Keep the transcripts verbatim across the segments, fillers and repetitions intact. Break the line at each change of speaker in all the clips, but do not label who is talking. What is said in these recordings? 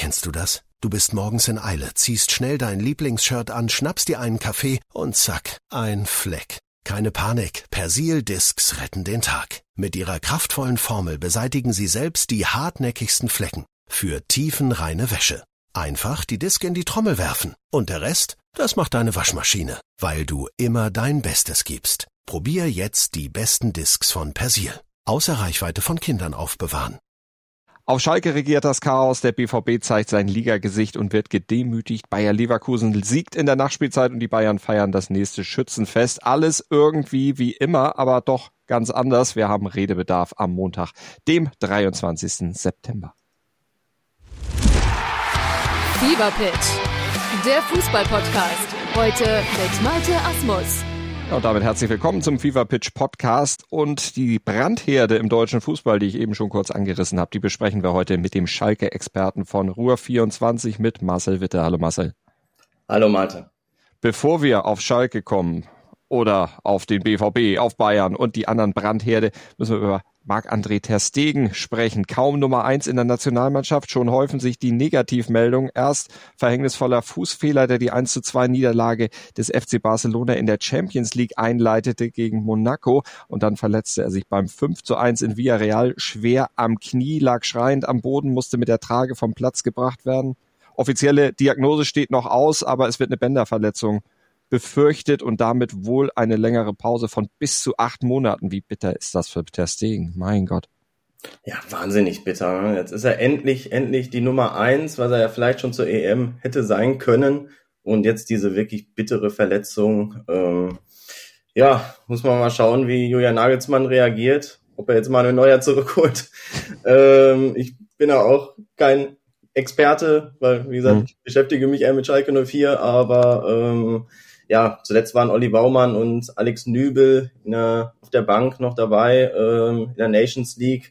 Kennst du das? Du bist morgens in Eile, ziehst schnell dein Lieblingsshirt an, schnappst dir einen Kaffee und zack, ein Fleck. Keine Panik, Persil Discs retten den Tag. Mit ihrer kraftvollen Formel beseitigen sie selbst die hartnäckigsten Flecken. Für tiefenreine Wäsche. Einfach die Disc in die Trommel werfen. Und der Rest, das macht deine Waschmaschine. Weil du immer dein Bestes gibst. Probier jetzt die besten Discs von Persil. Außer Reichweite von Kindern aufbewahren.
Auf Schalke regiert das Chaos, der B V B zeigt sein Ligagesicht und wird gedemütigt. Bayer Leverkusen siegt in der Nachspielzeit und die Bayern feiern das nächste Schützenfest. Alles irgendwie wie immer, aber doch ganz anders. Wir haben Redebedarf am Montag, dem dreiundzwanzigsten September.
Fever Pitch, der Fußball-Podcast. Heute mit Malte Asmus.
Ja, und damit herzlich willkommen zum Fever Pitch Podcast und die Brandherde im deutschen Fußball, die ich eben schon kurz angerissen habe, die besprechen wir heute mit dem Schalke-Experten von Ruhr vierundzwanzig mit Marcel Witte. Hallo Marcel.
Hallo Malte.
Bevor wir auf Schalke kommen oder auf den B V B, auf Bayern und die anderen Brandherde, müssen wir über Marc-André ter Stegen sprechen. Kaum Nummer eins in der Nationalmannschaft, schon häufen sich die Negativmeldungen. Erst verhängnisvoller Fußfehler, der die eins zu zwei Niederlage des F C Barcelona in der Champions League einleitete gegen Monaco. Und dann verletzte er sich beim fünf zu eins in Villarreal schwer am Knie, lag schreiend am Boden, musste mit der Trage vom Platz gebracht werden. Offizielle Diagnose steht noch aus, aber es wird eine Bänderverletzung befürchtet und damit wohl eine längere Pause von bis zu acht Monaten. Wie bitter ist das für ter Stegen? Mein Gott.
Ja, wahnsinnig bitter. Jetzt ist er endlich, endlich die Nummer eins, was er ja vielleicht schon zur E M hätte sein können. Und jetzt diese wirklich bittere Verletzung. Ähm, ja, muss man mal schauen, wie Julian Nagelsmann reagiert. Ob er jetzt mal einen Neuer zurückholt. ähm, ich bin ja auch kein Experte, weil, wie gesagt, hm. ich beschäftige mich eher mit Schalke null vier, aber ähm, ja, zuletzt waren Olli Baumann und Alex Nübel in der, auf der Bank noch dabei, ähm, in der Nations League.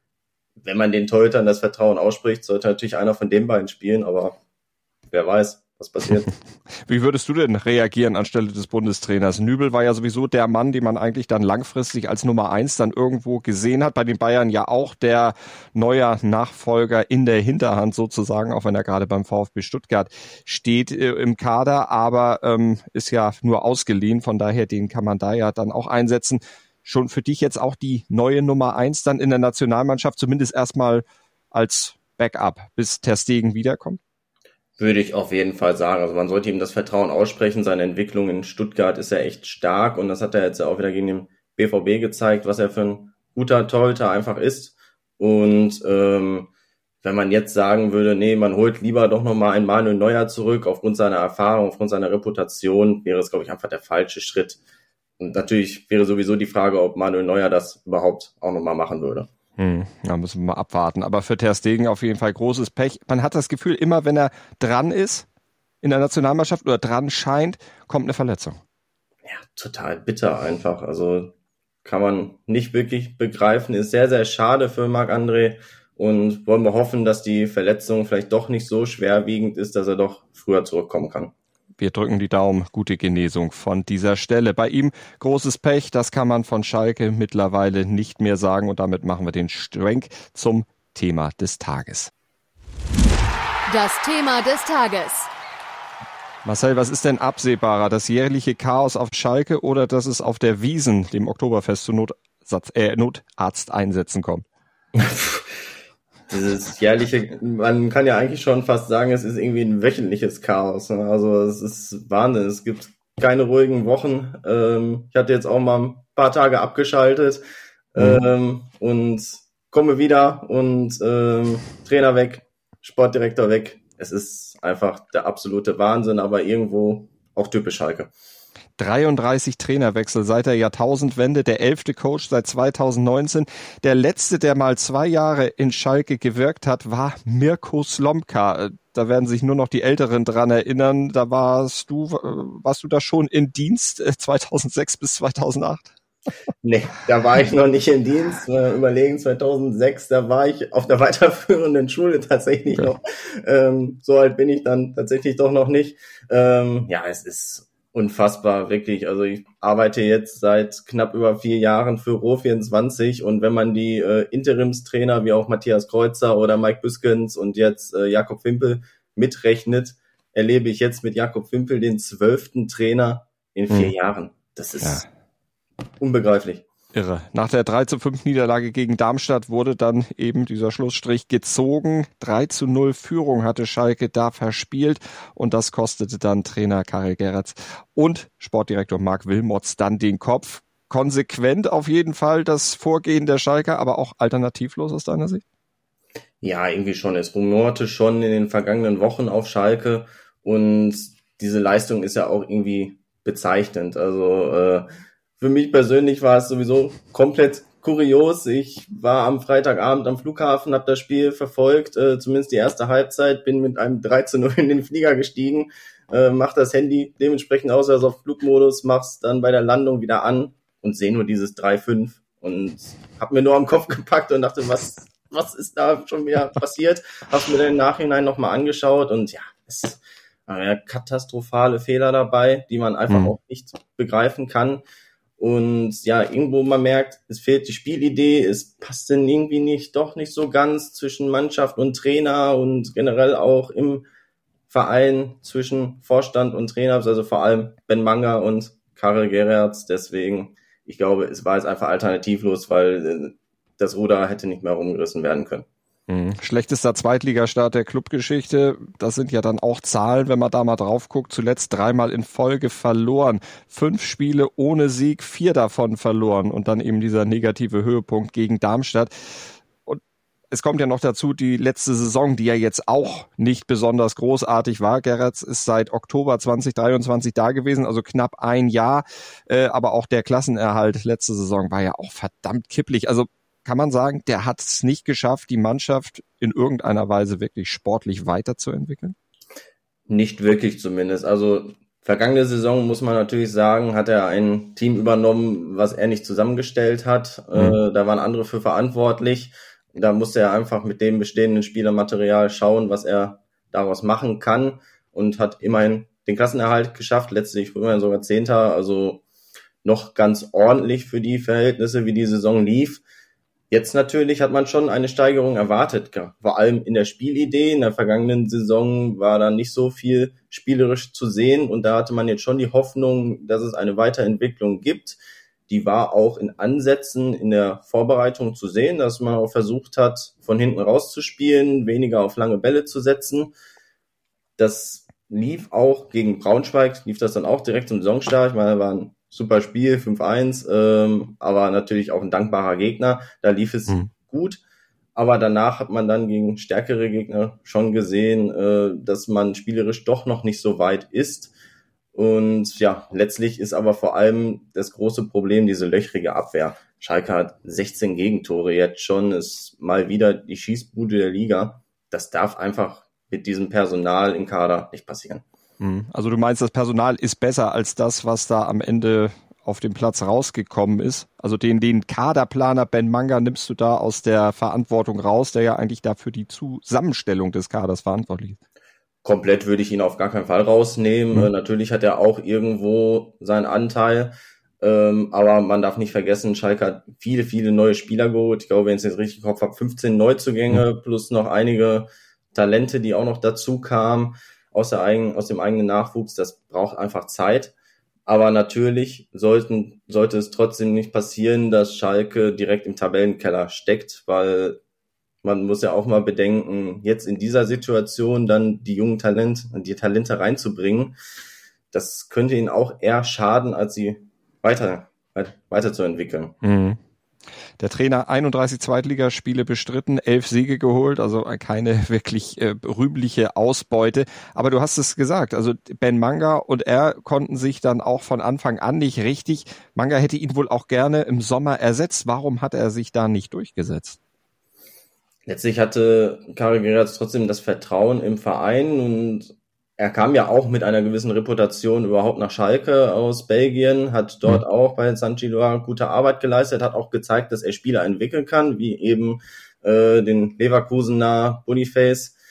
Wenn man den Torhütern das Vertrauen ausspricht, sollte natürlich einer von den beiden spielen, aber wer weiß, was passiert.
Wie würdest du denn reagieren anstelle des Bundestrainers? Nübel war ja sowieso der Mann, den man eigentlich dann langfristig als Nummer eins dann irgendwo gesehen hat. Bei den Bayern ja auch der neue Nachfolger in der Hinterhand sozusagen, auch wenn er gerade beim VfB Stuttgart steht äh, im Kader, aber ähm, ist ja nur ausgeliehen. Von daher, den kann man da ja dann auch einsetzen. Schon für dich jetzt auch die neue Nummer eins dann in der Nationalmannschaft, zumindest erstmal als Backup, bis ter Stegen wiederkommt?
Würde ich auf jeden Fall sagen. Also man sollte ihm das Vertrauen aussprechen. Seine Entwicklung in Stuttgart ist ja echt stark und das hat er jetzt auch wieder gegen den B V B gezeigt, was er für ein guter Torhüter einfach ist. Und ähm, wenn man jetzt sagen würde, nee, man holt lieber doch nochmal einen Manuel Neuer zurück, aufgrund seiner Erfahrung, aufgrund seiner Reputation, wäre es, glaube ich, einfach der falsche Schritt. Und natürlich wäre sowieso die Frage, ob Manuel Neuer das überhaupt auch nochmal machen würde.
Hm, ja, müssen wir mal abwarten. Aber für ter Stegen auf jeden Fall großes Pech. Man hat das Gefühl, immer wenn er dran ist in der Nationalmannschaft oder dran scheint, kommt eine Verletzung.
Ja, total bitter einfach. Also kann man nicht wirklich begreifen. Ist sehr, sehr schade für Marc-André und wollen wir hoffen, dass die Verletzung vielleicht doch nicht so schwerwiegend ist, dass er doch früher zurückkommen kann.
Wir drücken die Daumen, gute Genesung von dieser Stelle. Bei ihm großes Pech, das kann man von Schalke mittlerweile nicht mehr sagen. Und damit machen wir den Schwenk zum Thema des Tages.
Das Thema des Tages.
Marcel, was ist denn absehbarer, das jährliche Chaos auf Schalke oder dass es auf der Wiesn, dem Oktoberfest, zu Notsatz, äh, Notarzteinsätzen kommt?
Dieses jährliche, man kann ja eigentlich schon fast sagen, es ist irgendwie ein wöchentliches Chaos. Also es ist Wahnsinn, es gibt keine ruhigen Wochen. Ich hatte jetzt auch mal ein paar Tage abgeschaltet mhm. und komme wieder und ähm, Trainer weg, Sportdirektor weg. Es ist einfach der absolute Wahnsinn, aber irgendwo auch typisch Schalke.
dreiunddreißig Trainerwechsel seit der Jahrtausendwende, der elfte Coach seit zweitausendneunzehn. Der letzte, der mal zwei Jahre in Schalke gewirkt hat, war Mirko Slomka. Da werden sich nur noch die Älteren dran erinnern. Da warst du, warst du da schon in Dienst zweitausendsechs bis zweitausendacht?
Nee, da war ich noch nicht in Dienst. Überlegen, zweitausendsechs, da war ich auf der weiterführenden Schule tatsächlich okay. noch. Ähm, so alt bin ich dann tatsächlich doch noch nicht. Ähm, ja, es ist unfassbar, wirklich. Also ich arbeite jetzt seit knapp über vier Jahren für R O vierundzwanzig und wenn man die äh, Interimstrainer wie auch Matthias Kreuzer oder Mike Büskens und jetzt äh, Jakob Fimpel mitrechnet, erlebe ich jetzt mit Jakob Fimpel den zwölften Trainer in vier hm. Jahren. Das ist ja unbegreiflich.
Irre. Nach der drei zu fünf Niederlage gegen Darmstadt wurde dann eben dieser Schlussstrich gezogen. drei zu null Führung hatte Schalke da verspielt und das kostete dann Trainer Karel Geratz und Sportdirektor Marc Wilmots dann den Kopf. Konsequent auf jeden Fall das Vorgehen der Schalker, aber auch alternativlos aus deiner Sicht?
Ja, irgendwie schon. Es rumorte schon in den vergangenen Wochen auf Schalke und diese Leistung ist ja auch irgendwie bezeichnend. Also äh, für mich persönlich war es sowieso komplett kurios. Ich war am Freitagabend am Flughafen, habe das Spiel verfolgt, äh, zumindest die erste Halbzeit, bin mit einem drei zu null in den Flieger gestiegen, äh, mach das Handy dementsprechend aus, also auf Flugmodus, mach's dann bei der Landung wieder an und sehe nur dieses drei fünf und habe mir nur am Kopf gepackt und dachte, was was ist da schon wieder passiert? Hab's mir dann im Nachhinein nochmal angeschaut und ja, es waren katastrophale Fehler dabei, die man einfach mhm. auch nicht begreifen kann. Und ja, irgendwo man merkt, es fehlt die Spielidee, es passt dann irgendwie nicht, doch nicht so ganz zwischen Mannschaft und Trainer und generell auch im Verein zwischen Vorstand und Trainer, also vor allem Ben Manga und Karel Geratz. Deswegen, ich glaube, es war jetzt einfach alternativlos, weil das Ruder hätte nicht mehr rumgerissen werden können.
Mhm. Schlechtester Zweitligastart der Clubgeschichte. Das sind ja dann auch Zahlen, wenn man da mal drauf guckt. Zuletzt dreimal in Folge verloren. Fünf Spiele ohne Sieg, vier davon verloren. Und dann eben dieser negative Höhepunkt gegen Darmstadt. Und es kommt ja noch dazu, die letzte Saison, die ja jetzt auch nicht besonders großartig war. Geratz ist seit Oktober zwanzig dreiundzwanzig da gewesen, also knapp ein Jahr. Äh, aber auch der Klassenerhalt letzte Saison war ja auch verdammt kipplig. Also kann man sagen, der hat es nicht geschafft, die Mannschaft in irgendeiner Weise wirklich sportlich weiterzuentwickeln?
Nicht wirklich zumindest. Also vergangene Saison, muss man natürlich sagen, hat er ein Team übernommen, was er nicht zusammengestellt hat. Mhm. Äh, da waren andere für verantwortlich. Da musste er einfach mit dem bestehenden Spielermaterial schauen, was er daraus machen kann und hat immerhin den Klassenerhalt geschafft, letztlich immerhin sogar Zehnter, also noch ganz ordentlich für die Verhältnisse, wie die Saison lief. Jetzt natürlich hat man schon eine Steigerung erwartet, vor allem in der Spielidee. In der vergangenen Saison war da nicht so viel spielerisch zu sehen und da hatte man jetzt schon die Hoffnung, dass es eine Weiterentwicklung gibt. Die war auch in Ansätzen in der Vorbereitung zu sehen, dass man auch versucht hat, von hinten rauszuspielen, weniger auf lange Bälle zu setzen. Das lief auch gegen Braunschweig, lief das dann auch direkt zum Saisonstart. Ich meine, da waren super Spiel, fünf eins, ähm, aber natürlich auch ein dankbarer Gegner. Da lief es mhm. gut, aber danach hat man dann gegen stärkere Gegner schon gesehen, äh, dass man spielerisch doch noch nicht so weit ist. Und ja, letztlich ist aber vor allem das große Problem diese löchrige Abwehr. Schalke hat sechzehn Gegentore jetzt schon, ist mal wieder die Schießbude der Liga. Das darf einfach mit diesem Personal im Kader nicht passieren.
Also du meinst, das Personal ist besser als das, was da am Ende auf dem Platz rausgekommen ist? Also den, den Kaderplaner Ben Manga nimmst du da aus der Verantwortung raus, der ja eigentlich dafür die Zusammenstellung des Kaders verantwortlich ist?
Komplett würde ich ihn auf gar keinen Fall rausnehmen. Mhm. Natürlich hat er auch irgendwo seinen Anteil, ähm, aber man darf nicht vergessen, Schalke hat viele, viele neue Spieler geholt. Ich glaube, wenn ich es jetzt richtig im Kopf habe, fünfzehn Neuzugänge mhm. plus noch einige Talente, die auch noch dazu kamen. Aus, der eigenen, aus dem eigenen Nachwuchs, das braucht einfach Zeit. Aber natürlich sollten, sollte es trotzdem nicht passieren, dass Schalke direkt im Tabellenkeller steckt, weil man muss ja auch mal bedenken, jetzt in dieser Situation dann die jungen Talente, die Talente reinzubringen, das könnte ihnen auch eher schaden, als sie weiter, weiterzuentwickeln.
Mhm. Der Trainer einunddreißig Zweitligaspiele bestritten, elf Siege geholt, also keine wirklich äh, rühmliche Ausbeute. Aber du hast es gesagt, also Ben Manga und er konnten sich dann auch von Anfang an nicht richtig. Manga hätte ihn wohl auch gerne im Sommer ersetzt. Warum hat er sich da nicht durchgesetzt?
Letztlich hatte Karel Geratz trotzdem das Vertrauen im Verein und er kam ja auch mit einer gewissen Reputation überhaupt nach Schalke aus Belgien, hat dort mhm. auch bei Sankt Gilloise gute Arbeit geleistet, hat auch gezeigt, dass er Spieler entwickeln kann, wie eben äh, den Leverkusener Boniface.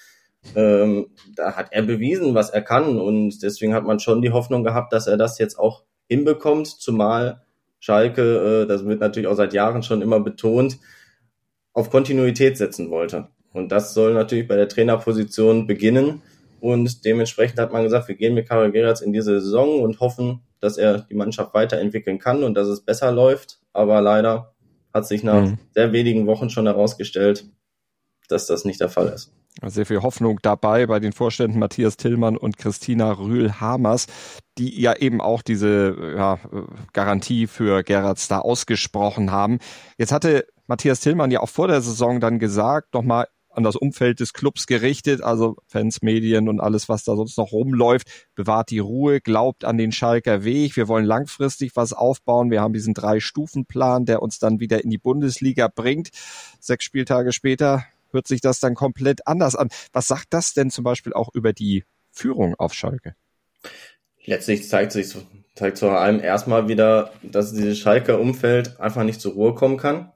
ähm, da hat er bewiesen, was er kann und deswegen hat man schon die Hoffnung gehabt, dass er das jetzt auch hinbekommt, zumal Schalke, äh, das wird natürlich auch seit Jahren schon immer betont, auf Kontinuität setzen wollte. Und das soll natürlich bei der Trainerposition beginnen. Und dementsprechend hat man gesagt, wir gehen mit Karel Geratz in diese Saison und hoffen, dass er die Mannschaft weiterentwickeln kann und dass es besser läuft. Aber leider hat sich nach mhm. sehr wenigen Wochen schon herausgestellt, dass das nicht der Fall ist.
Sehr viel Hoffnung dabei bei den Vorständen Matthias Tillmann und Christina Rühl-Hamers, die ja eben auch diese ja, Garantie für Geratz da ausgesprochen haben. Jetzt hatte Matthias Tillmann ja auch vor der Saison dann gesagt, nochmal an das Umfeld des Clubs gerichtet, also Fans, Medien und alles, was da sonst noch rumläuft, bewahrt die Ruhe, glaubt an den Schalker Weg, wir wollen langfristig was aufbauen, wir haben diesen Drei-Stufen-Plan, der uns dann wieder in die Bundesliga bringt. Sechs Spieltage später hört sich das dann komplett anders an. Was sagt das denn zum Beispiel auch über die Führung auf Schalke?
Letztlich zeigt sich zeigt vor allem erstmal wieder, dass dieses Schalker Umfeld einfach nicht zur Ruhe kommen kann.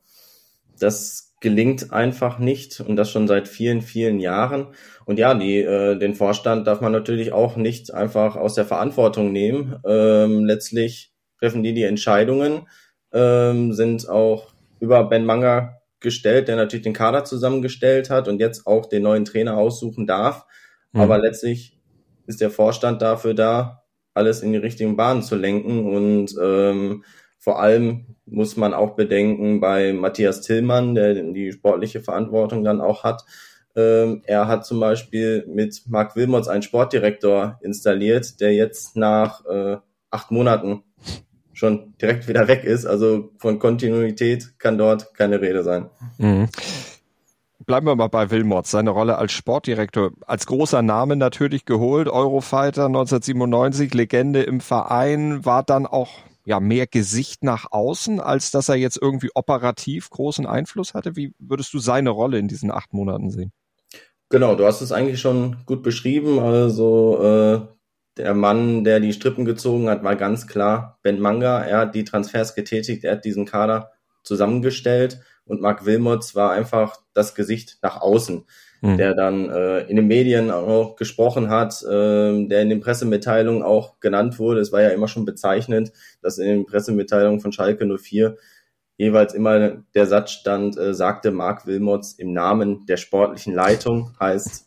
Das gelingt einfach nicht und das schon seit vielen, vielen Jahren. Und ja, die, äh, den Vorstand darf man natürlich auch nicht einfach aus der Verantwortung nehmen. Ähm, letztlich treffen die die Entscheidungen, ähm, sind auch über Ben Manga gestellt, der natürlich den Kader zusammengestellt hat und jetzt auch den neuen Trainer aussuchen darf. Mhm. Aber letztlich ist der Vorstand dafür da, alles in die richtigen Bahnen zu lenken und ähm, vor allem muss man auch bedenken bei Matthias Tillmann, der die sportliche Verantwortung dann auch hat. Ähm, er hat zum Beispiel mit Marc Wilmots einen Sportdirektor installiert, der jetzt nach äh, acht Monaten schon direkt wieder weg ist. Also von Kontinuität kann dort keine Rede sein.
Mhm. Bleiben wir mal bei Wilmots. Seine Rolle als Sportdirektor, als großer Name natürlich geholt. Eurofighter neunzehnhundertsiebenundneunzig, Legende im Verein, war dann auch ja mehr Gesicht nach außen, als dass er jetzt irgendwie operativ großen Einfluss hatte. Wie würdest du seine Rolle in diesen acht Monaten sehen?
Genau, du hast es eigentlich schon gut beschrieben. Also äh, der Mann, der die Strippen gezogen hat, war ganz klar Ben Manga. Er hat die Transfers getätigt, er hat diesen Kader zusammengestellt und Marc Wilmots war einfach das Gesicht nach außen, mhm. der dann äh, in den Medien auch gesprochen hat, äh, der in den Pressemitteilungen auch genannt wurde. Es war ja immer schon bezeichnend, dass in den Pressemitteilungen von Schalke null vier jeweils immer der Satz stand, äh, sagte Marc Wilmots im Namen der sportlichen Leitung, heißt,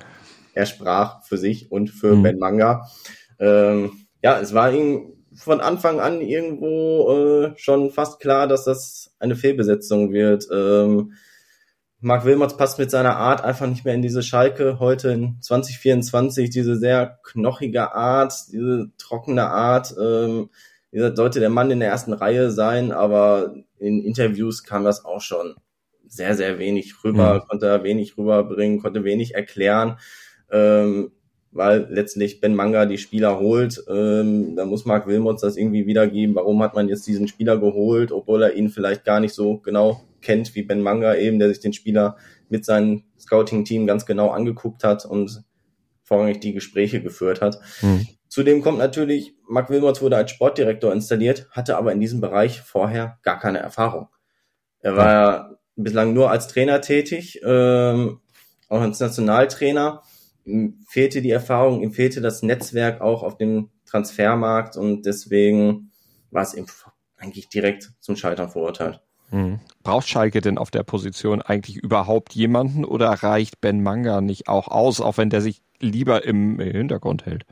er sprach für sich und für mhm. Ben Manga. Ähm, ja, es war ihm von Anfang an irgendwo äh, schon fast klar, dass das eine Fehlbesetzung wird. Ähm, Marc Wilmots passt mit seiner Art einfach nicht mehr in diese Schalke heute in zwanzig vierundzwanzig, diese sehr knochige Art, diese trockene Art. Ähm, wie gesagt, sollte der Mann in der ersten Reihe sein, aber in Interviews kam das auch schon sehr, sehr wenig rüber, mhm. konnte wenig rüberbringen, konnte wenig erklären. Ähm, weil letztlich Ben Manga die Spieler holt, ähm, da muss Marc Wilmots das irgendwie wiedergeben, warum hat man jetzt diesen Spieler geholt, obwohl er ihn vielleicht gar nicht so genau kennt wie Ben Manga eben, der sich den Spieler mit seinem Scouting-Team ganz genau angeguckt hat und vorrangig die Gespräche geführt hat. Mhm. Zudem kommt natürlich, Marc Wilmots wurde als Sportdirektor installiert, hatte aber in diesem Bereich vorher gar keine Erfahrung. Er war ja bislang nur als Trainer tätig, ähm, auch als Nationaltrainer. Ihm fehlte die Erfahrung, ihm fehlte das Netzwerk auch auf dem Transfermarkt und deswegen war es ihm eigentlich direkt zum Scheitern verurteilt.
Mhm. Braucht Schalke denn auf der Position eigentlich überhaupt jemanden oder reicht Ben Manga nicht auch aus, auch wenn der sich lieber im Hintergrund hält?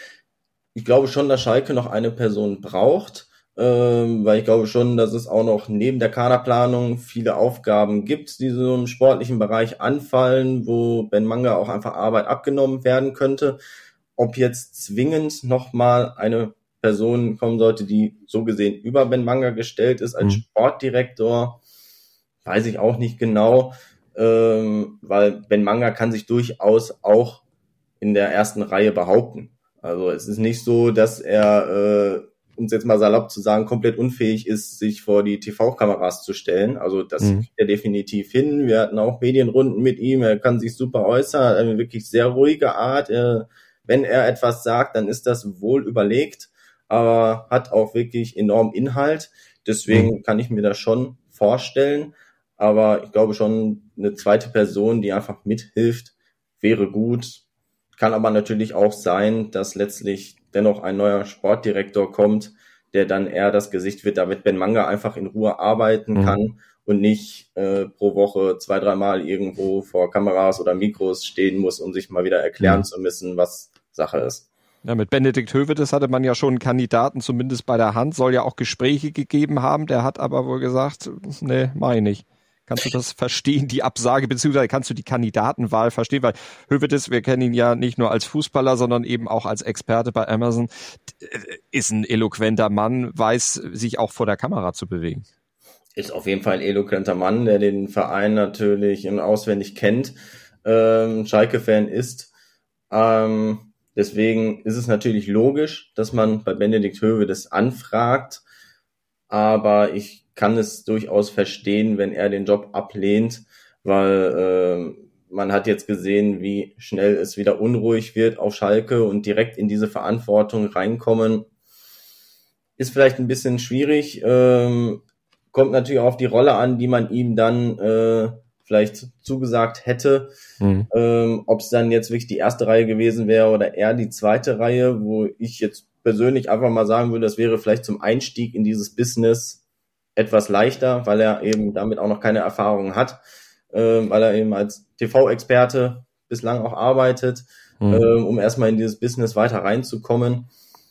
Ich glaube schon, dass Schalke noch eine Person braucht, ähm, weil ich glaube schon, dass es auch noch neben der Kaderplanung viele Aufgaben gibt, die so im sportlichen Bereich anfallen, wo Ben Manga auch einfach Arbeit abgenommen werden könnte. Ob jetzt zwingend nochmal eine Person kommen sollte, die so gesehen über Ben Manga gestellt ist als mhm. Sportdirektor, weiß ich auch nicht genau, ähm, weil Ben Manga kann sich durchaus auch in der ersten Reihe behaupten. Also es ist nicht so, dass er, äh, um es jetzt mal salopp zu sagen, komplett unfähig ist, sich vor die T V-Kameras zu stellen. Also das mhm. kriegt er definitiv hin. Wir hatten auch Medienrunden mit ihm. Er kann sich super äußern, eine wirklich sehr ruhige Art. Er, wenn er etwas sagt, dann ist das wohl überlegt, aber hat auch wirklich enorm Inhalt. Deswegen mhm. kann ich mir das schon vorstellen. Aber ich glaube schon, eine zweite Person, die einfach mithilft, wäre gut. Kann aber natürlich auch sein, dass letztlich dennoch ein neuer Sportdirektor kommt, der dann eher das Gesicht wird, damit Ben Manga einfach in Ruhe arbeiten mhm. kann und nicht äh, pro Woche zwei, dreimal irgendwo vor Kameras oder Mikros stehen muss, um sich mal wieder erklären mhm. zu müssen, was Sache ist.
Ja, mit Benedikt Höwedes hatte man ja schon einen Kandidaten zumindest bei der Hand, soll ja auch Gespräche gegeben haben, der hat aber wohl gesagt, nee, mach ich nicht. Kannst du das verstehen, die Absage, beziehungsweise kannst du die Kandidatenwahl verstehen? Weil Höwedes, wir kennen ihn ja nicht nur als Fußballer, sondern eben auch als Experte bei Amazon, ist ein eloquenter Mann, weiß sich auch vor der Kamera zu bewegen.
Ist auf jeden Fall ein eloquenter Mann, der den Verein natürlich in- auswendig kennt, ähm, Schalke-Fan ist. Ähm, deswegen ist es natürlich logisch, dass man bei Benedikt Höwedes anfragt, aber ich kann es durchaus verstehen, wenn er den Job ablehnt, weil äh, man hat jetzt gesehen, wie schnell es wieder unruhig wird auf Schalke und direkt in diese Verantwortung reinkommen, ist vielleicht ein bisschen schwierig, ähm, kommt natürlich auch auf die Rolle an, die man ihm dann äh, vielleicht zugesagt hätte, mhm. ähm, ob es dann jetzt wirklich die erste Reihe gewesen wäre oder eher die zweite Reihe, wo ich jetzt persönlich einfach mal sagen würde, das wäre vielleicht zum Einstieg in dieses Business etwas leichter, weil er eben damit auch noch keine Erfahrung hat, äh, weil er eben als T V-Experte bislang auch arbeitet, mhm. äh, um erstmal in dieses Business weiter reinzukommen.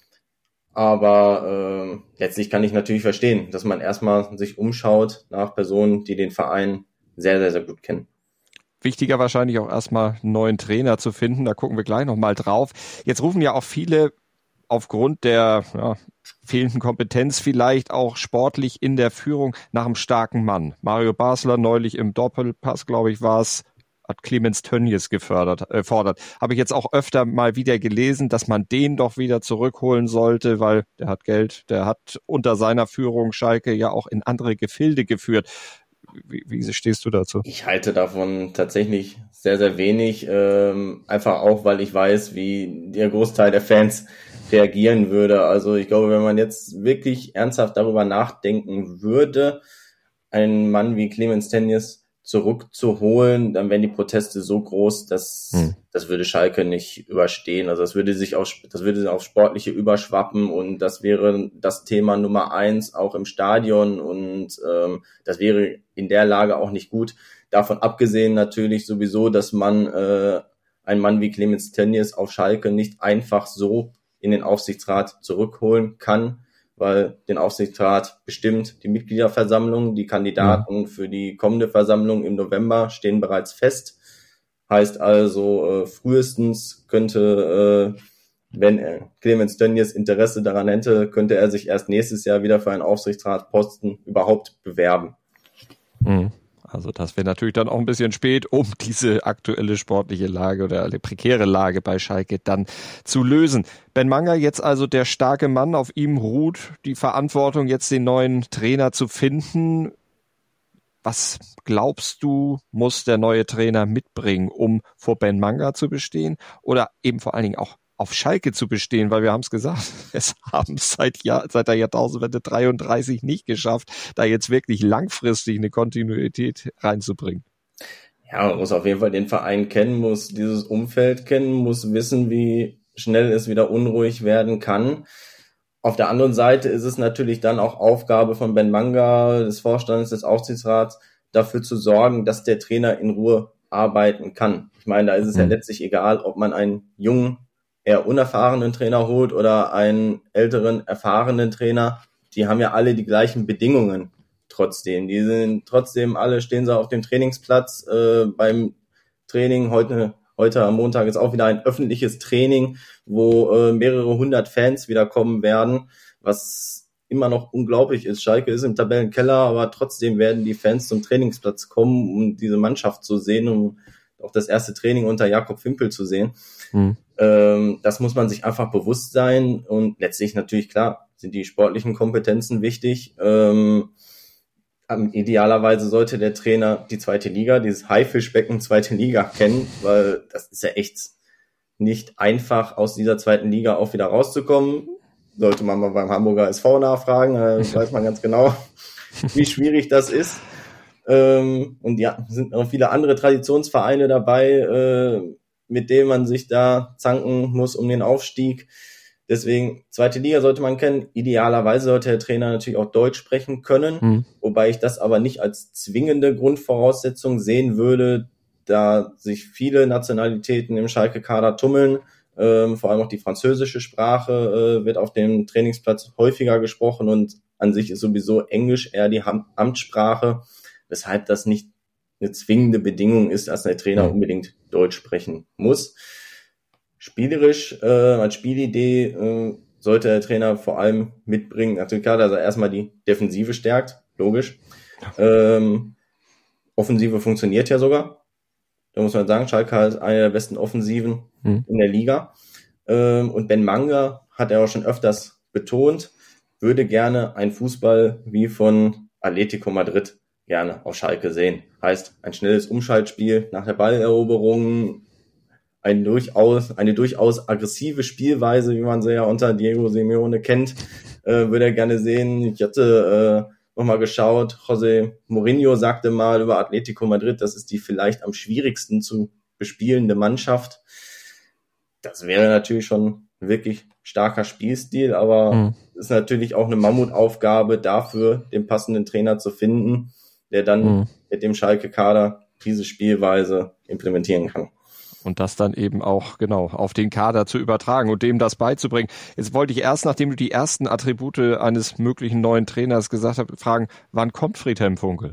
Aber äh, letztlich kann ich natürlich verstehen, dass man erstmal sich umschaut nach Personen, die den Verein sehr, sehr, sehr gut kennen.
Wichtiger wahrscheinlich auch erstmal einen neuen Trainer zu finden, da gucken wir gleich nochmal drauf. Jetzt rufen ja auch viele aufgrund der ja, fehlenden Kompetenz vielleicht auch sportlich in der Führung nach einem starken Mann. Mario Basler neulich im Doppelpass, glaube ich, war es, hat Clemens Tönnies gefördert, äh, fordert. Habe ich jetzt auch öfter mal wieder gelesen, dass man den doch wieder zurückholen sollte, weil der hat Geld, der hat unter seiner Führung Schalke ja auch in andere Gefilde geführt. Wie, wie stehst du dazu?
Ich halte davon tatsächlich sehr, sehr wenig, ähm, einfach auch, weil ich weiß, wie der Großteil der Fans reagieren würde. Also ich glaube, wenn man jetzt wirklich ernsthaft darüber nachdenken würde, einen Mann wie Clemens Tönnies zurückzuholen, dann wären die Proteste so groß, dass hm. das würde Schalke nicht überstehen. Also das würde sich auf, das würde auf Sportliche überschwappen und das wäre das Thema Nummer eins auch im Stadion und ähm, das wäre in der Lage auch nicht gut. Davon abgesehen natürlich sowieso, dass man äh, einen Mann wie Clemens Tönnies auf Schalke nicht einfach so in den Aufsichtsrat zurückholen kann, weil den Aufsichtsrat bestimmt die Mitgliederversammlung, die Kandidaten ja. für die kommende Versammlung im November stehen bereits fest. Heißt also, äh, frühestens könnte, äh, wenn äh, Clemens Tönnies Interesse daran hätte, könnte er sich erst nächstes Jahr wieder für einen Aufsichtsratsposten überhaupt bewerben.
Mhm. Also das wäre natürlich dann auch ein bisschen spät, um diese aktuelle sportliche Lage oder eine prekäre Lage bei Schalke dann zu lösen. Ben Manga jetzt also der starke Mann, auf ihm ruht die Verantwortung, jetzt den neuen Trainer zu finden. Was glaubst du, muss der neue Trainer mitbringen, um vor Ben Manga zu bestehen oder eben vor allen Dingen auch auf Schalke zu bestehen, weil wir haben es gesagt, es haben seit Jahr, seit der Jahrtausendwende dreiunddreißig nicht geschafft, da jetzt wirklich langfristig eine Kontinuität reinzubringen.
Ja, man muss auf jeden Fall den Verein kennen, muss dieses Umfeld kennen, muss wissen, wie schnell es wieder unruhig werden kann. Auf der anderen Seite ist es natürlich dann auch Aufgabe von Ben Manga, des Vorstands, des Aufsichtsrats, dafür zu sorgen, dass der Trainer in Ruhe arbeiten kann. Ich meine, da ist es mhm. ja letztlich egal, ob man einen jungen, eher unerfahrenen Trainer holt oder einen älteren, erfahrenen Trainer. Die haben ja alle die gleichen Bedingungen trotzdem. Die sind trotzdem alle, stehen sie auf dem Trainingsplatz äh, beim Training. Heute, heute am Montag ist auch wieder ein öffentliches Training, wo äh, mehrere hundert Fans wieder kommen werden, was immer noch unglaublich ist. Schalke ist im Tabellenkeller, aber trotzdem werden die Fans zum Trainingsplatz kommen, um diese Mannschaft zu sehen, um auch das erste Training unter Jakob Fimpel zu sehen. Hm. Ähm, das muss man sich einfach bewusst sein und letztlich natürlich, klar, sind die sportlichen Kompetenzen wichtig. Ähm, idealerweise sollte der Trainer die zweite Liga, dieses Haifischbecken zweite Liga kennen, weil das ist ja echt nicht einfach, aus dieser zweiten Liga auch wieder rauszukommen. Sollte man mal beim Hamburger S V nachfragen, da weiß man ganz genau, wie schwierig das ist. Ähm, und ja, sind noch viele andere Traditionsvereine dabei, äh, mit denen man sich da zanken muss um den Aufstieg. Deswegen, zweite Liga sollte man kennen. Idealerweise sollte der Trainer natürlich auch Deutsch sprechen können, mhm. wobei ich das aber nicht als zwingende Grundvoraussetzung sehen würde, da sich viele Nationalitäten im Schalke-Kader tummeln. Ähm, vor allem auch die französische Sprache äh, wird auf dem Trainingsplatz häufiger gesprochen und an sich ist sowieso Englisch eher die Ham- Amtssprache, weshalb das nicht eine zwingende Bedingung ist, dass der Trainer unbedingt Deutsch sprechen muss. Spielerisch, äh, als Spielidee äh, sollte der Trainer vor allem mitbringen, natürlich klar, dass er erstmal die Defensive stärkt, logisch. Ähm, Offensive funktioniert ja sogar. Da muss man sagen, Schalke hat eine der besten Offensiven mhm. in der Liga. Ähm, und Ben Manga hat er auch schon öfters betont, würde gerne einen Fußball wie von Atletico Madrid gerne auf Schalke sehen. Heißt, ein schnelles Umschaltspiel nach der Balleroberung, ein durchaus, eine durchaus aggressive Spielweise, wie man sie ja unter Diego Simeone kennt, äh, würde er gerne sehen. Ich hatte äh, nochmal geschaut, José Mourinho sagte mal über Atletico Madrid, das ist die vielleicht am schwierigsten zu bespielende Mannschaft. Das wäre natürlich schon wirklich starker Spielstil, aber mhm. ist natürlich auch eine Mammutaufgabe dafür, den passenden Trainer zu finden, der dann mhm. mit dem Schalke-Kader diese Spielweise implementieren kann.
Und das dann eben auch, genau, auf den Kader zu übertragen und dem das beizubringen. Jetzt wollte ich erst, nachdem du die ersten Attribute eines möglichen neuen Trainers gesagt hast, fragen, wann kommt Friedhelm Funkel?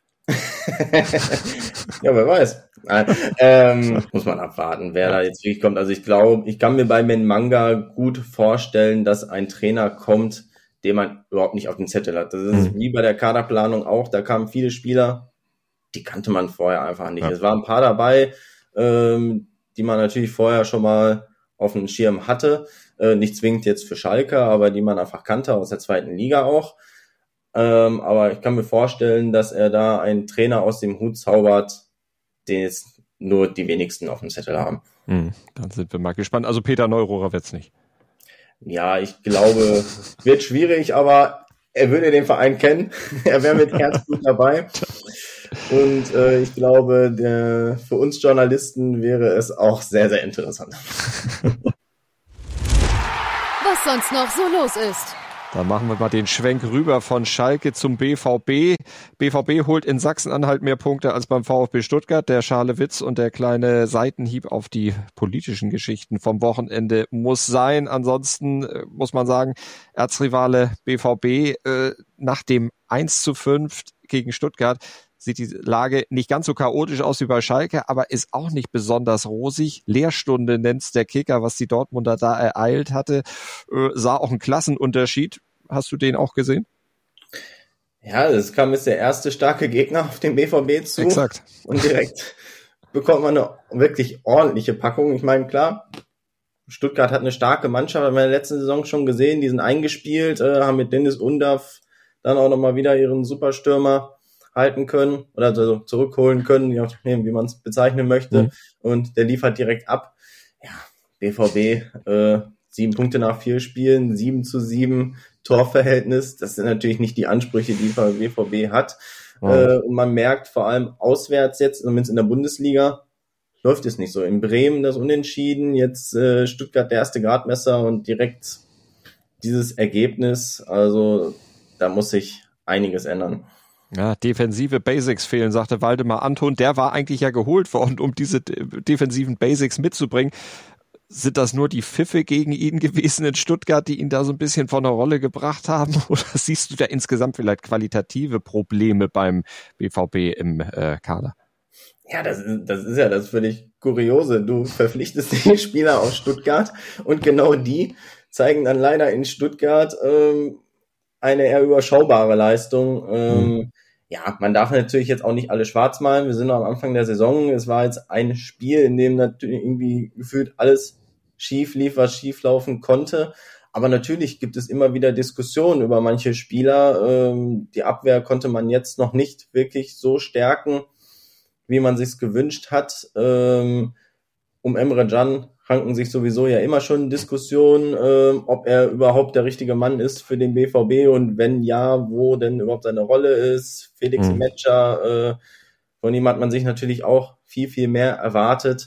Ja, wer weiß. ähm, muss man abwarten, wer da jetzt wirklich kommt. Also ich glaube, ich kann mir bei Ben Manga gut vorstellen, dass ein Trainer kommt, den man überhaupt nicht auf dem Zettel hat. Das ist mhm. wie bei der Kaderplanung auch, da kamen viele Spieler, die kannte man vorher einfach nicht. Ja. Es waren ein paar dabei, ähm, die man natürlich vorher schon mal auf dem Schirm hatte. Äh, nicht zwingend jetzt für Schalke, aber die man einfach kannte aus der zweiten Liga auch. Ähm, aber ich kann mir vorstellen, dass er da einen Trainer aus dem Hut zaubert, den jetzt nur die wenigsten auf dem Zettel haben.
Hm, dann sind wir mal gespannt. Also Peter Neururer wird's nicht.
Ja, ich glaube, wird schwierig, aber er würde den Verein kennen. Er wäre mit Herzblut dabei. Und äh, ich glaube, der, für uns Journalisten wäre es auch sehr, sehr interessant.
Was sonst noch so los ist.
Dann machen wir mal den Schwenk rüber von Schalke zum B V B. B V B holt in Sachsen-Anhalt mehr Punkte als beim VfB Stuttgart. Der schale Witz und der kleine Seitenhieb auf die politischen Geschichten vom Wochenende muss sein. Ansonsten äh, muss man sagen, Erzrivale B V B äh, nach dem eins zu fünf gegen Stuttgart sieht die Lage nicht ganz so chaotisch aus wie bei Schalke, aber ist auch nicht besonders rosig. Lehrstunde nennt's der Kicker, was die Dortmunder da ereilt hatte. Äh, sah auch einen Klassenunterschied. Hast du den auch gesehen?
Ja, das kam jetzt der erste starke Gegner auf den B V B zu.
Exakt.
Und direkt bekommt man eine wirklich ordentliche Packung. Ich meine, klar, Stuttgart hat eine starke Mannschaft, haben wir in der letzten Saison schon gesehen. Die sind eingespielt, äh, haben mit Dennis Undav dann auch nochmal wieder ihren Superstürmer halten können oder also zurückholen können, je nachdem, wie man es bezeichnen möchte. Mhm. Und der liefert direkt ab. Ja, B V B, äh, sieben Punkte nach vier Spielen, sieben zu sieben Torverhältnis. Das sind natürlich nicht die Ansprüche, die B V B hat. Mhm. Äh, und man merkt vor allem auswärts jetzt, zumindest in der Bundesliga, läuft es nicht so. In Bremen das Unentschieden, jetzt äh, Stuttgart der erste Gradmesser und direkt dieses Ergebnis. Also da muss sich einiges ändern.
Ja, defensive Basics fehlen, sagte Waldemar Anton. Der war eigentlich ja geholt worden, um diese defensiven Basics mitzubringen. Sind das nur die Pfiffe gegen ihn gewesen in Stuttgart, die ihn da so ein bisschen von der Rolle gebracht haben? Oder siehst du da insgesamt vielleicht qualitative Probleme beim B V B im äh, Kader?
Ja, das ist, das ist ja das völlig Kuriose. Du verpflichtest die Spieler aus Stuttgart und genau die zeigen dann leider in Stuttgart ähm, eine eher überschaubare Leistung. Ähm, mhm. Ja, man darf natürlich jetzt auch nicht alle schwarz malen. Wir sind noch am Anfang der Saison. Es war jetzt ein Spiel, in dem natürlich irgendwie gefühlt alles schief lief, was schief laufen konnte. Aber natürlich gibt es immer wieder Diskussionen über manche Spieler. Ähm, die Abwehr konnte man jetzt noch nicht wirklich so stärken, wie man sich's gewünscht hat. Ähm, um Emre Can ranken sich sowieso ja immer schon Diskussionen, äh, ob er überhaupt der richtige Mann ist für den B V B und wenn ja, wo denn überhaupt seine Rolle ist. Felix mhm. Metscher, äh, von ihm hat man sich natürlich auch viel, viel mehr erwartet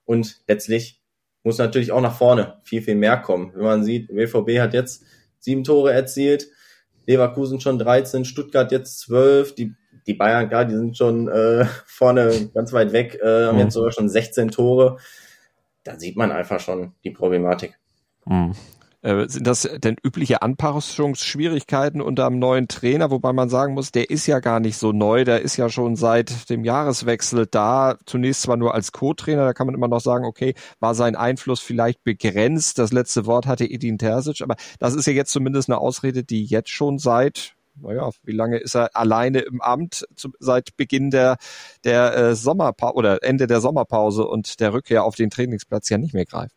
Und letztlich muss natürlich auch nach vorne viel, viel mehr kommen. Wenn man sieht, B V B hat jetzt sieben Tore erzielt, Leverkusen schon dreizehn, Stuttgart jetzt zwölf, die die Bayern, klar, die sind schon äh, vorne ganz weit weg, äh, haben mhm. jetzt sogar schon sechzehn Tore. Da sieht man einfach schon die Problematik.
Mhm. Äh, sind das denn übliche Anpassungsschwierigkeiten unter einem neuen Trainer, wobei man sagen muss, der ist ja gar nicht so neu, der ist ja schon seit dem Jahreswechsel da, zunächst zwar nur als Co-Trainer, da kann man immer noch sagen, okay, war sein Einfluss vielleicht begrenzt, das letzte Wort hatte Edin Terzic, aber das ist ja jetzt zumindest eine Ausrede, die jetzt schon seit naja, wie lange ist er alleine im Amt zu, seit Beginn der der äh, Sommerpause oder Ende der Sommerpause und der Rückkehr auf den Trainingsplatz ja nicht mehr greift?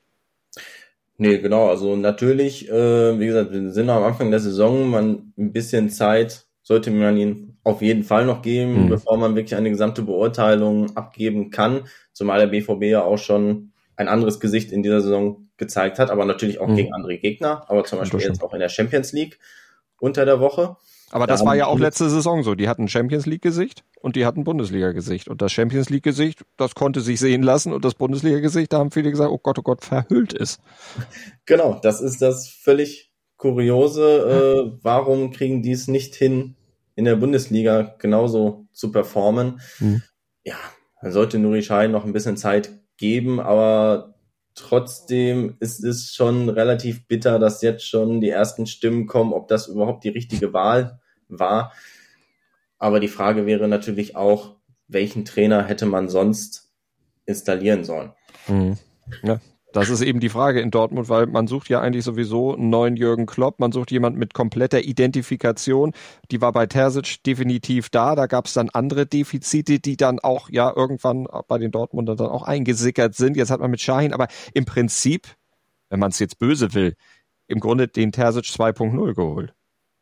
Nee, genau, also natürlich, äh, wie gesagt, wir sind noch am Anfang der Saison, man ein bisschen Zeit sollte man ihn auf jeden Fall noch geben, mhm. bevor man wirklich eine gesamte Beurteilung abgeben kann, zumal der B V B ja auch schon ein anderes Gesicht in dieser Saison gezeigt hat, aber natürlich auch mhm. gegen andere Gegner, aber zum Beispiel jetzt auch in der Champions League unter der Woche.
Aber das da war ja auch letzte Saison so. Die hatten Champions League-Gesicht und die hatten Bundesliga-Gesicht. Und das Champions League-Gesicht, das konnte sich sehen lassen. Und das Bundesliga-Gesicht, da haben viele gesagt, oh Gott, oh Gott, verhüllt ist.
Genau, das ist das völlig Kuriose. Äh, warum kriegen die es nicht hin, in der Bundesliga genauso zu performen? Mhm. Ja, man sollte Nuri Sahin noch ein bisschen Zeit geben, aber trotzdem ist es schon relativ bitter, dass jetzt schon die ersten Stimmen kommen, ob das überhaupt die richtige Wahl war. Aber die Frage wäre natürlich auch, welchen Trainer hätte man sonst installieren sollen?
Mhm. Ja, das ist eben die Frage in Dortmund, weil man sucht ja eigentlich sowieso einen neuen Jürgen Klopp, man sucht jemanden mit kompletter Identifikation. Die war bei Terzic definitiv da, da gab es dann andere Defizite, die dann auch ja irgendwann bei den Dortmundern dann auch eingesickert sind. Jetzt hat man mit Sahin, aber im Prinzip, wenn man es jetzt böse will, im Grunde den Terzic zwei Punkt null geholt.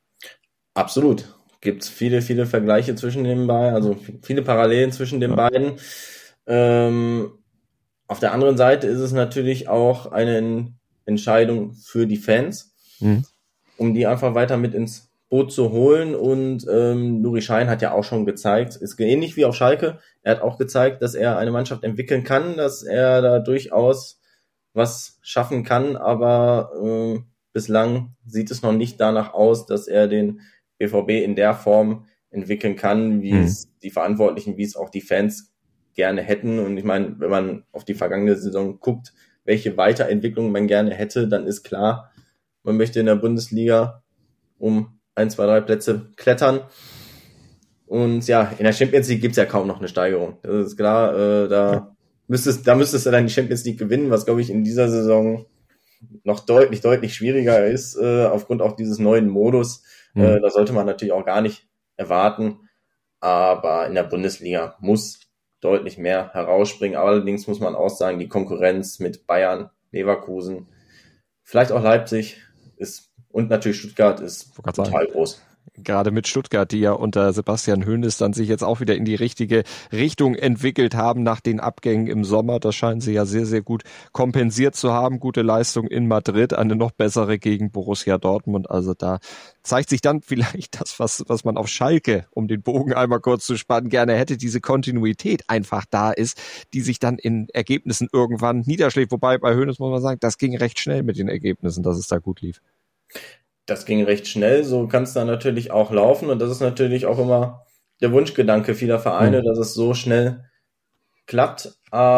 Absolut. Gibt es viele, viele Vergleiche zwischen den beiden, also viele Parallelen zwischen den ja. beiden. Ähm, Auf der anderen Seite ist es natürlich auch eine Entscheidung für die Fans, mhm. um die einfach weiter mit ins Boot zu holen. Und ähm, Nuri Sahin hat ja auch schon gezeigt, ist ähnlich wie auf Schalke, er hat auch gezeigt, dass er eine Mannschaft entwickeln kann, dass er da durchaus was schaffen kann, aber äh, bislang sieht es noch nicht danach aus, dass er den B V B in der Form entwickeln kann, wie mhm. es die Verantwortlichen, wie es auch die Fans gerne hätten. Und ich meine, wenn man auf die vergangene Saison guckt, welche Weiterentwicklung man gerne hätte, dann ist klar, man möchte in der Bundesliga um ein, zwei, drei Plätze klettern. Und ja, in der Champions League gibt's ja kaum noch eine Steigerung. Das ist klar, äh, da müsstest, da müsstest du dann die Champions League gewinnen, was, glaube ich, in dieser Saison noch deutlich, deutlich schwieriger ist, äh, aufgrund auch dieses neuen Modus. Mhm. Äh, da sollte man natürlich auch gar nicht erwarten. Aber in der Bundesliga muss deutlich mehr herausspringen. Allerdings muss man auch sagen, die Konkurrenz mit Bayern, Leverkusen, vielleicht auch Leipzig ist und natürlich Stuttgart ist total groß.
Gerade mit Stuttgart, die ja unter Sebastian Hoeneß dann sich jetzt auch wieder in die richtige Richtung entwickelt haben nach den Abgängen im Sommer. Das scheinen sie ja sehr, sehr gut kompensiert zu haben. Gute Leistung in Madrid, eine noch bessere gegen Borussia Dortmund. Also da zeigt sich dann vielleicht das, was, was man auf Schalke, um den Bogen einmal kurz zu spannen, gerne hätte, diese Kontinuität einfach da ist, die sich dann in Ergebnissen irgendwann niederschlägt. Wobei bei Hoeneß muss man sagen, das ging recht schnell mit den Ergebnissen, dass es da gut lief.
Das ging recht schnell, so kann es dann natürlich auch laufen und das ist natürlich auch immer der Wunschgedanke vieler Vereine, mhm. dass es so schnell klappt,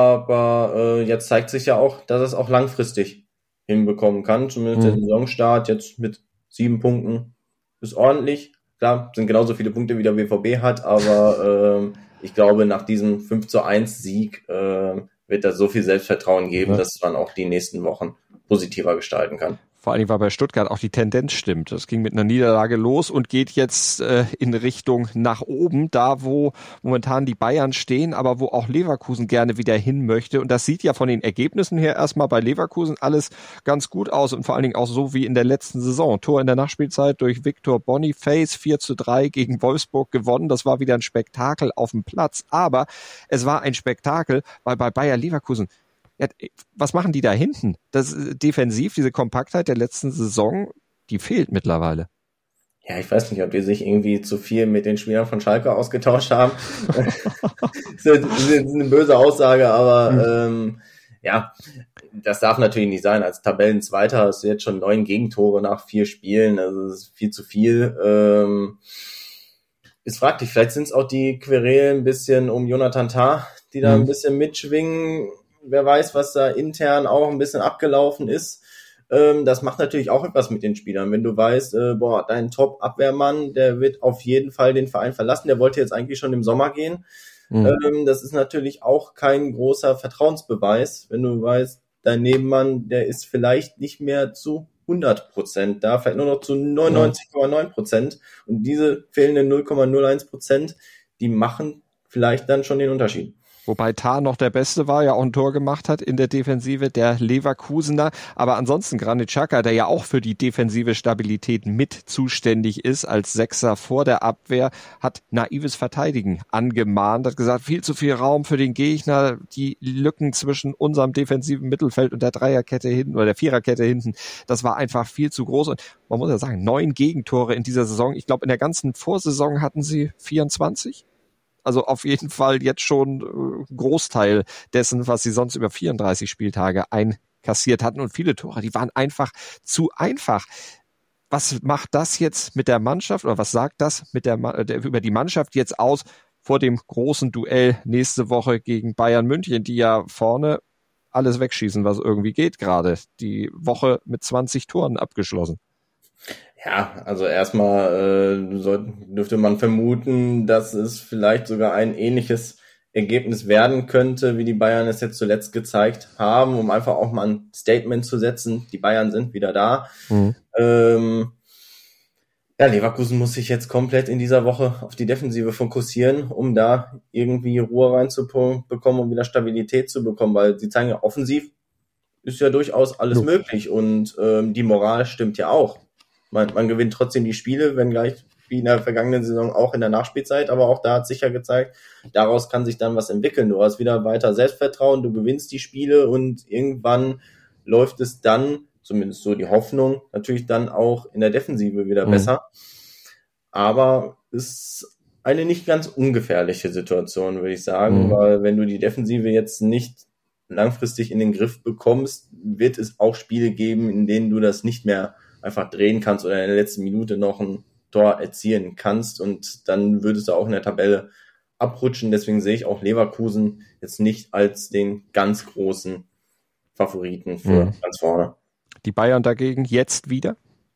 aber äh, jetzt zeigt sich ja auch, dass es auch langfristig hinbekommen kann, zumindest mhm. der Saisonstart jetzt mit sieben Punkten ist ordentlich, klar, sind genauso viele Punkte wie der B V B hat, aber äh, ich glaube, nach diesem fünf zu eins Sieg äh, wird da so viel Selbstvertrauen geben, ja. dass man auch die nächsten Wochen positiver gestalten kann.
Vor allen Dingen war bei Stuttgart auch die Tendenz stimmt. Das ging mit einer Niederlage los und geht jetzt äh, in Richtung nach oben, da wo momentan die Bayern stehen, aber wo auch Leverkusen gerne wieder hin möchte. Und das sieht ja von den Ergebnissen her erstmal bei Leverkusen alles ganz gut aus und vor allen Dingen auch so wie in der letzten Saison. Tor in der Nachspielzeit durch Victor Boniface, vier zu drei gegen Wolfsburg gewonnen. Das war wieder ein Spektakel auf dem Platz. Aber es war ein Spektakel, weil bei Bayer Leverkusen, ja, was machen die da hinten? Das defensiv, diese Kompaktheit der letzten Saison, die fehlt mittlerweile.
Ja, ich weiß nicht, ob die sich irgendwie zu viel mit den Spielern von Schalke ausgetauscht haben. Das ist eine böse Aussage, aber mhm. ähm, ja, das darf natürlich nicht sein. Als Tabellenzweiter hast du jetzt schon neun Gegentore nach vier Spielen, also das ist viel zu viel. Ähm, ist fraglich, vielleicht sind es auch die Querelen ein bisschen um Jonathan Tah, die da mhm. ein bisschen mitschwingen. Wer weiß, was da intern auch ein bisschen abgelaufen ist. Ähm, das macht natürlich auch etwas mit den Spielern. Wenn du weißt, äh, boah, dein Top-Abwehrmann, der wird auf jeden Fall den Verein verlassen, der wollte jetzt eigentlich schon im Sommer gehen. Mhm. Ähm, das ist natürlich auch kein großer Vertrauensbeweis, wenn du weißt, dein Nebenmann, der ist vielleicht nicht mehr zu hundert Prozent da, vielleicht nur noch zu neunundneunzig Komma neun Prozent. Und diese fehlenden null Komma null eins Prozent, die machen vielleicht dann schon den Unterschied.
Wobei Tah noch der Beste war, ja auch ein Tor gemacht hat in der Defensive, der Leverkusener. Aber ansonsten Granit Xhaka, der ja auch für die defensive Stabilität mit zuständig ist, als Sechser vor der Abwehr, hat naives Verteidigen angemahnt, hat gesagt, viel zu viel Raum für den Gegner, die Lücken zwischen unserem defensiven Mittelfeld und der Dreierkette hinten oder der Viererkette hinten, das war einfach viel zu groß. Und man muss ja sagen, neun Gegentore in dieser Saison. Ich glaube, in der ganzen Vorsaison hatten sie vierundzwanzig. Also auf jeden Fall jetzt schon äh, Großteil dessen, was sie sonst über vierunddreißig Spieltage einkassiert hatten. Und viele Tore, die waren einfach zu einfach. Was macht das jetzt mit der Mannschaft oder was sagt das mit der, der über die Mannschaft jetzt aus vor dem großen Duell nächste Woche gegen Bayern München, die ja vorne alles wegschießen, was irgendwie geht gerade. Die Woche mit zwanzig Toren abgeschlossen.
Ja, also erstmal äh, soll, dürfte man vermuten, dass es vielleicht sogar ein ähnliches Ergebnis werden könnte, wie die Bayern es jetzt zuletzt gezeigt haben, um einfach auch mal ein Statement zu setzen. Die Bayern sind wieder da. Mhm. Ähm, ja, Leverkusen muss sich jetzt komplett in dieser Woche auf die Defensive fokussieren, um da irgendwie Ruhe reinzubekommen, um wieder Stabilität zu bekommen, weil sie zeigen ja offensiv, ist ja durchaus alles ja. möglich und ähm, die Moral stimmt ja auch. Man, man gewinnt trotzdem die Spiele, wenngleich wie in der vergangenen Saison auch in der Nachspielzeit, aber auch da hat sich ja gezeigt, daraus kann sich dann was entwickeln. Du hast wieder weiter Selbstvertrauen, du gewinnst die Spiele und irgendwann läuft es dann, zumindest so die Hoffnung, natürlich dann auch in der Defensive wieder mhm. besser. Aber es ist eine nicht ganz ungefährliche Situation, würde ich sagen, mhm. weil wenn du die Defensive jetzt nicht langfristig in den Griff bekommst, wird es auch Spiele geben, in denen du das nicht mehr einfach drehen kannst oder in der letzten Minute noch ein Tor erzielen kannst und dann würdest du auch in der Tabelle abrutschen. Deswegen sehe ich auch Leverkusen jetzt nicht als den ganz großen Favoriten für mhm. ganz vorne.
Die Bayern dagegen jetzt wieder?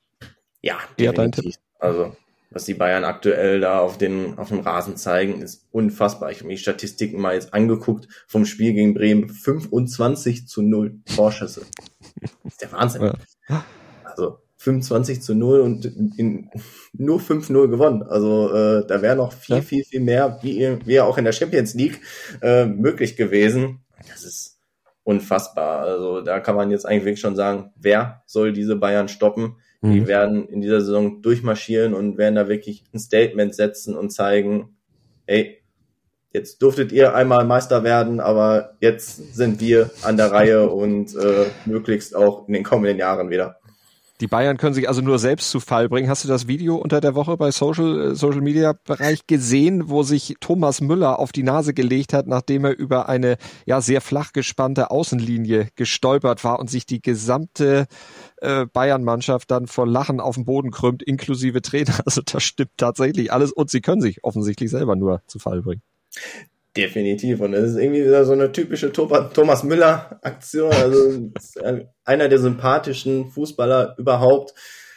Ja, definitiv. Also was die Bayern aktuell da auf den auf dem Rasen zeigen, ist unfassbar. Ich habe mir die Statistiken mal jetzt angeguckt vom Spiel gegen Bremen. fünfundzwanzig zu null Torschüsse. Das ist der Wahnsinn. Ja. Also fünfundzwanzig zu null und in nur fünf null gewonnen. Also äh, da wäre noch viel, ja. viel, viel mehr, wie, wie auch in der Champions League äh, möglich gewesen. Das ist unfassbar. Also da kann man jetzt eigentlich wirklich schon sagen, wer soll diese Bayern stoppen? Mhm. Die werden in dieser Saison durchmarschieren und werden da wirklich ein Statement setzen und zeigen, ey, jetzt durftet ihr einmal Meister werden, aber jetzt sind wir an der Reihe und äh, möglichst auch in den kommenden Jahren wieder.
Die Bayern können sich also nur selbst zu Fall bringen. Hast du das Video unter der Woche bei Social, Social Media Bereich gesehen, wo sich Thomas Müller auf die Nase gelegt hat, nachdem er über eine ja sehr flach gespannte Außenlinie gestolpert war und sich die gesamte äh, Bayern-Mannschaft dann vor Lachen auf den Boden krümmt, inklusive Trainer. Also das stimmt tatsächlich alles und sie können sich offensichtlich selber nur zu Fall bringen.
Definitiv. Und es ist irgendwie wieder so eine typische Thomas Müller-Aktion. Also einer der sympathischen Fußballer überhaupt.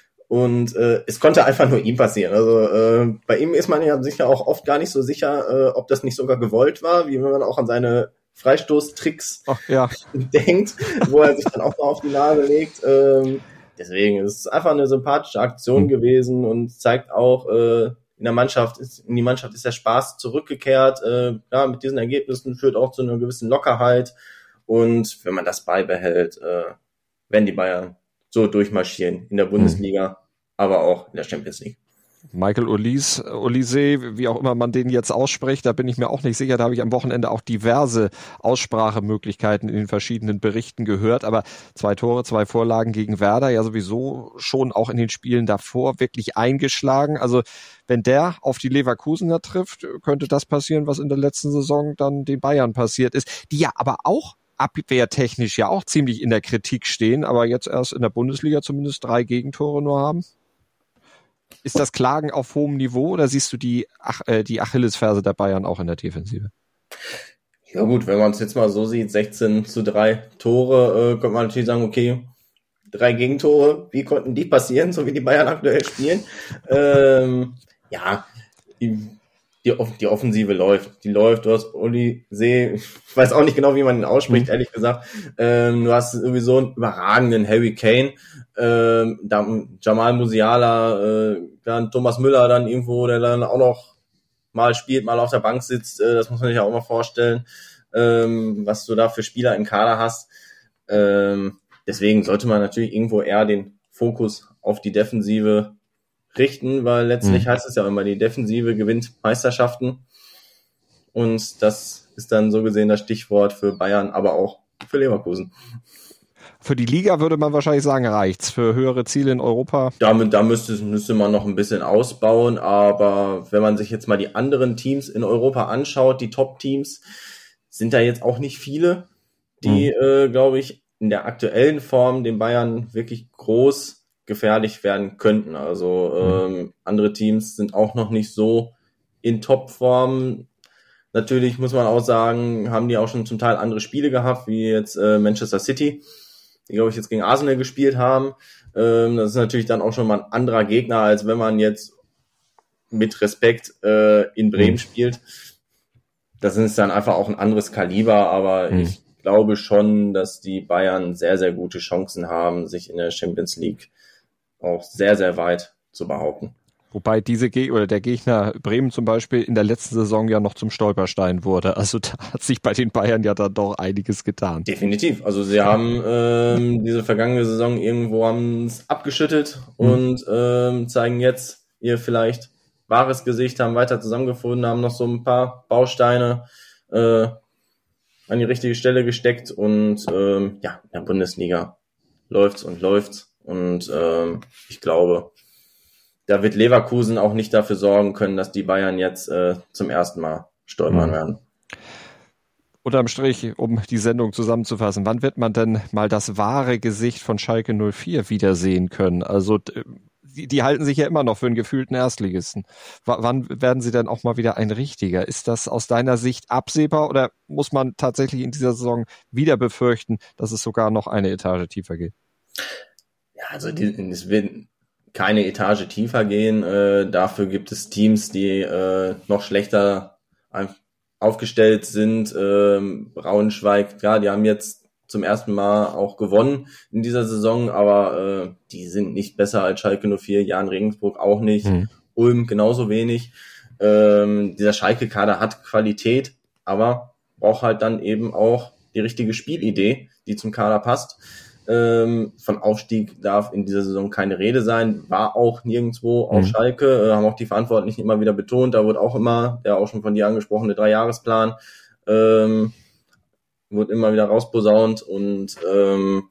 Und äh, es konnte einfach nur ihm passieren. Also äh, bei ihm ist man ja sicher auch oft gar nicht so sicher, äh, ob das nicht sogar gewollt war, wie wenn man auch an seine Freistoßtricks Ach, ja. denkt, wo er sich dann auch mal auf die Nase legt. Ähm, deswegen ist es einfach eine sympathische Aktion mhm. gewesen und zeigt auch, äh, in der Mannschaft ist, in die Mannschaft ist der Spaß zurückgekehrt. Äh, ja, mit diesen Ergebnissen führt auch zu einer gewissen Lockerheit. Und wenn man das beibehält, äh, werden die Bayern so durchmarschieren in der Bundesliga, mhm. aber auch in der Champions League.
Michael Olise, Olise, wie auch immer man den jetzt ausspricht, da bin ich mir auch nicht sicher. Da habe ich am Wochenende auch diverse Aussprachemöglichkeiten in den verschiedenen Berichten gehört. Aber zwei Tore, zwei Vorlagen gegen Werder, ja sowieso schon auch in den Spielen davor wirklich eingeschlagen. Also wenn der auf die Leverkusener trifft, könnte das passieren, was in der letzten Saison dann den Bayern passiert ist, die ja aber auch abwehrtechnisch ja auch ziemlich in der Kritik stehen, aber jetzt erst in der Bundesliga zumindest drei Gegentore nur haben. Ist das Klagen auf hohem Niveau oder siehst du die, Ach, äh, die Achillesferse der Bayern auch in der Defensive?
Ja gut, wenn man es jetzt mal so sieht, sechzehn zu drei Tore, äh, könnte man natürlich sagen, okay, drei Gegentore, wie konnten die passieren, so wie die Bayern aktuell spielen? ähm, ja, die, die, die Offensive läuft. Die läuft, du hast Uli See, ich weiß auch nicht genau, wie man ihn ausspricht, mhm. ehrlich gesagt. Ähm, du hast sowieso einen überragenden Harry Kane, ähm, dann Jamal Musiala, äh, dann Thomas Müller dann irgendwo, der dann auch noch mal spielt, mal auf der Bank sitzt, äh, das muss man sich ja auch mal vorstellen, ähm, was du da für Spieler im Kader hast. Ähm, deswegen sollte man natürlich irgendwo eher den Fokus auf die Defensive richten, weil letztlich mhm. heißt es ja immer, die Defensive gewinnt Meisterschaften und das ist dann so gesehen das Stichwort für Bayern, aber auch für Leverkusen.
Für die Liga würde man wahrscheinlich sagen, reicht's. Für höhere Ziele in Europa?
Damit, da müsste, müsste man noch ein bisschen ausbauen, aber wenn man sich jetzt mal die anderen Teams in Europa anschaut, die Top-Teams, sind da jetzt auch nicht viele, die, mhm. äh, glaube ich, in der aktuellen Form den Bayern wirklich groß gefährlich werden könnten. Also ähm, mhm. andere Teams sind auch noch nicht so in Topform. Natürlich muss man auch sagen, haben die auch schon zum Teil andere Spiele gehabt, wie jetzt äh, Manchester City, die, glaube ich, jetzt gegen Arsenal gespielt haben. Ähm, das ist natürlich dann auch schon mal ein anderer Gegner, als wenn man jetzt mit Respekt äh, in Bremen mhm. spielt. Das ist dann einfach auch ein anderes Kaliber, aber mhm. ich glaube schon, dass die Bayern sehr, sehr gute Chancen haben, sich in der Champions League auch sehr, sehr weit zu behaupten.
Wobei diese Ge- oder der Gegner Bremen zum Beispiel in der letzten Saison ja noch zum Stolperstein wurde. Also da hat sich bei den Bayern ja dann doch einiges getan.
Definitiv. Also sie haben ähm, diese vergangene Saison irgendwo haben es abgeschüttet mhm. und ähm, zeigen jetzt ihr vielleicht wahres Gesicht, haben weiter zusammengefunden, haben noch so ein paar Bausteine äh, an die richtige Stelle gesteckt und ähm, ja, in der Bundesliga läuft's und läuft's. Und ähm, ich glaube, da wird Leverkusen auch nicht dafür sorgen können, dass die Bayern jetzt äh, zum ersten Mal stolpern mhm. werden.
Unterm Strich, um die Sendung zusammenzufassen, wann wird man denn mal das wahre Gesicht von Schalke null vier wiedersehen können? Also die, die halten sich ja immer noch für einen gefühlten Erstligisten. W- wann werden sie denn auch mal wieder ein richtiger? Ist das aus deiner Sicht absehbar oder muss man tatsächlich in dieser Saison wieder befürchten, dass es sogar noch eine Etage tiefer geht?
Ja, also die, es wird keine Etage tiefer gehen. Äh, dafür gibt es Teams, die äh, noch schlechter aufgestellt sind. Ähm, Braunschweig, ja, die haben jetzt zum ersten Mal auch gewonnen in dieser Saison, aber äh, die sind nicht besser als Schalke null vier, Jan Regensburg auch nicht, mhm. Ulm genauso wenig. Ähm, dieser Schalke-Kader hat Qualität, aber braucht halt dann eben auch die richtige Spielidee, die zum Kader passt. Ähm, von Aufstieg darf in dieser Saison keine Rede sein, war auch nirgendwo auf mhm. Schalke, äh, haben auch die Verantwortlichen immer wieder betont, da wurde auch immer, der auch schon von dir angesprochene Dreijahresplan, ähm, wurde immer wieder rausposaunt und ähm,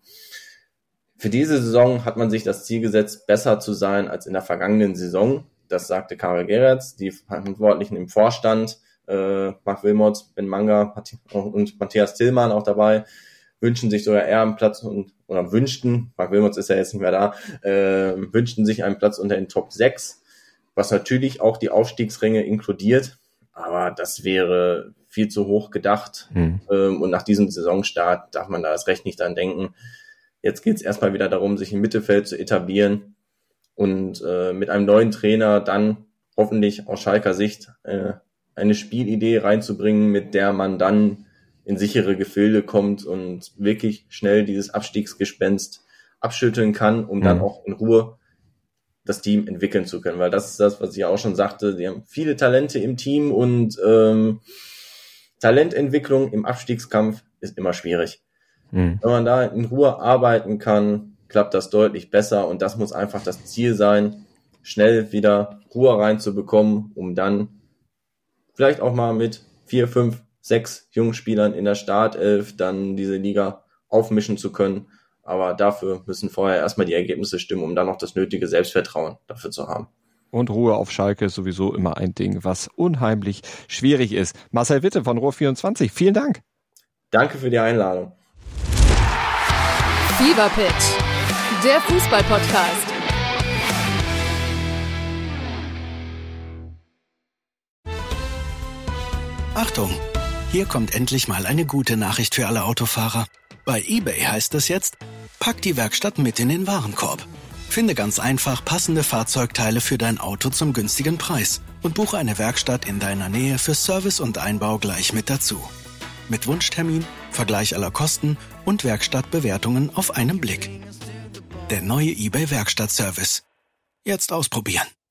für diese Saison hat man sich das Ziel gesetzt, besser zu sein als in der vergangenen Saison. Das sagte Karel Geretz, die Verantwortlichen im Vorstand, äh, Marc Wilmots, Ben Manga und Matthias Tillmann auch dabei, wünschen sich sogar eher einen Platz und, oder wünschten, Marc Wilmots ist ja jetzt nicht mehr da, äh, wünschten sich einen Platz unter den Top sechs, was natürlich auch die Aufstiegsränge inkludiert, aber das wäre viel zu hoch gedacht. Mhm. Ähm, und nach diesem Saisonstart darf man da erst recht nicht dran denken. Jetzt geht es erstmal wieder darum, sich im Mittelfeld zu etablieren und äh, mit einem neuen Trainer dann hoffentlich aus Schalker Sicht äh, eine Spielidee reinzubringen, mit der man dann in sichere Gefilde kommt und wirklich schnell dieses Abstiegsgespenst abschütteln kann, um mhm. dann auch in Ruhe das Team entwickeln zu können. Weil das ist das, was ich auch schon sagte, die haben viele Talente im Team und ähm, Talententwicklung im Abstiegskampf ist immer schwierig. Mhm. Wenn man da in Ruhe arbeiten kann, klappt das deutlich besser und das muss einfach das Ziel sein, schnell wieder Ruhe reinzubekommen, um dann vielleicht auch mal mit vier, fünf, sechs jungen Spielern in der Startelf dann diese Liga aufmischen zu können. Aber dafür müssen vorher erstmal die Ergebnisse stimmen, um dann noch das nötige Selbstvertrauen dafür zu haben.
Und Ruhe auf Schalke ist sowieso immer ein Ding, was unheimlich schwierig ist. Marcel Witte von Ruhr vierundzwanzig, vielen Dank.
Danke für die Einladung.
Fever Pitch, der Fußball-Podcast.
Achtung! Hier kommt endlich mal eine gute Nachricht für alle Autofahrer. Bei eBay heißt es jetzt, pack die Werkstatt mit in den Warenkorb. Finde ganz einfach passende Fahrzeugteile für dein Auto zum günstigen Preis und buche eine Werkstatt in deiner Nähe für Service und Einbau gleich mit dazu. Mit Wunschtermin, Vergleich aller Kosten und Werkstattbewertungen auf einen Blick. Der neue eBay Werkstattservice. Jetzt ausprobieren.